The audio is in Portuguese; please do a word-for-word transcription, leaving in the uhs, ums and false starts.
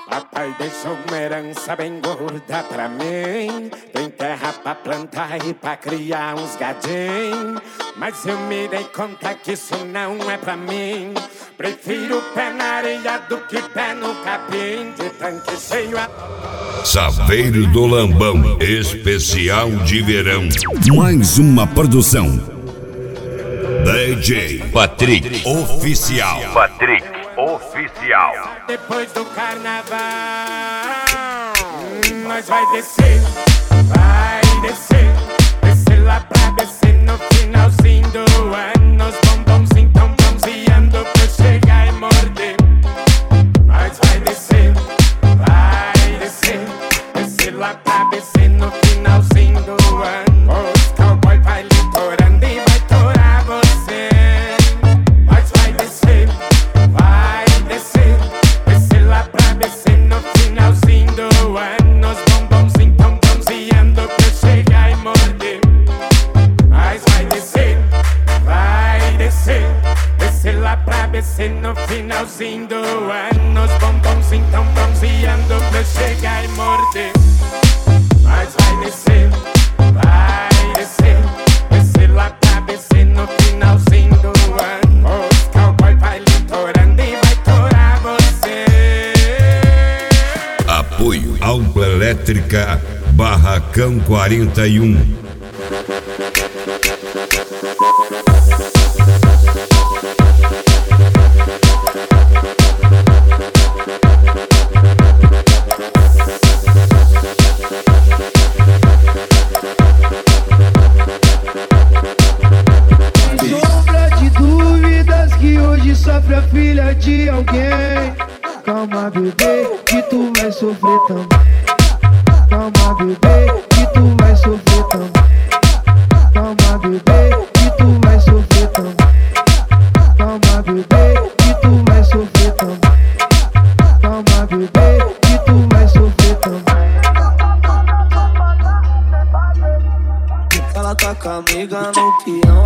Papai deixou uma herança bem gorda pra mim. Tem terra pra plantar e pra criar uns gadinhos. Mas eu me dei conta que isso não é pra mim. Prefiro pé na areia do que pé no capim. De tanque cheio a... Saveiro do Lambão, especial de verão. Mais uma produção D J Patrick Oficial. Patrick Oficial. Depois do carnaval, hum, nós vai descer, vai descer, descer lá pra descer no finalzinho do ano. Os bombonzinhos tão bronzeando pra eu chegar e morder. Nós vai descer, vai descer, descer lá pra descer no finalzinho do ano. Os cowboy vai litorando e vai torar você. Nós vai descer, vai descer, descer lá pra descer no finalzinho do ano. Os bombonzinhos tão bronzeando pra eu chegar e morder. Nós vai descer, vai descer, descer lá pra descer no finalzinho do ano. Os bombonzinhos tão bronzeando pra eu chegar e morder. Nós vai descer, vai descer, descer lá pra descer no finalzinho do ano. Os cowboy vai litorando e vai torar você. Apoio Ampla Elétrica Barracão quarenta e um. Sombra de dúvidas que hoje sofre a filha de alguém. Calma, bebê, que tu vai sofrer também. Calma, bebê, que tu vai sofrer também. Calma, bebê, que tu vai sofrer também. Calma, bebê, que tu vai sofrer também. Calma, bebê, que tu vai sofrer também. Ela tá com a amiga no peão.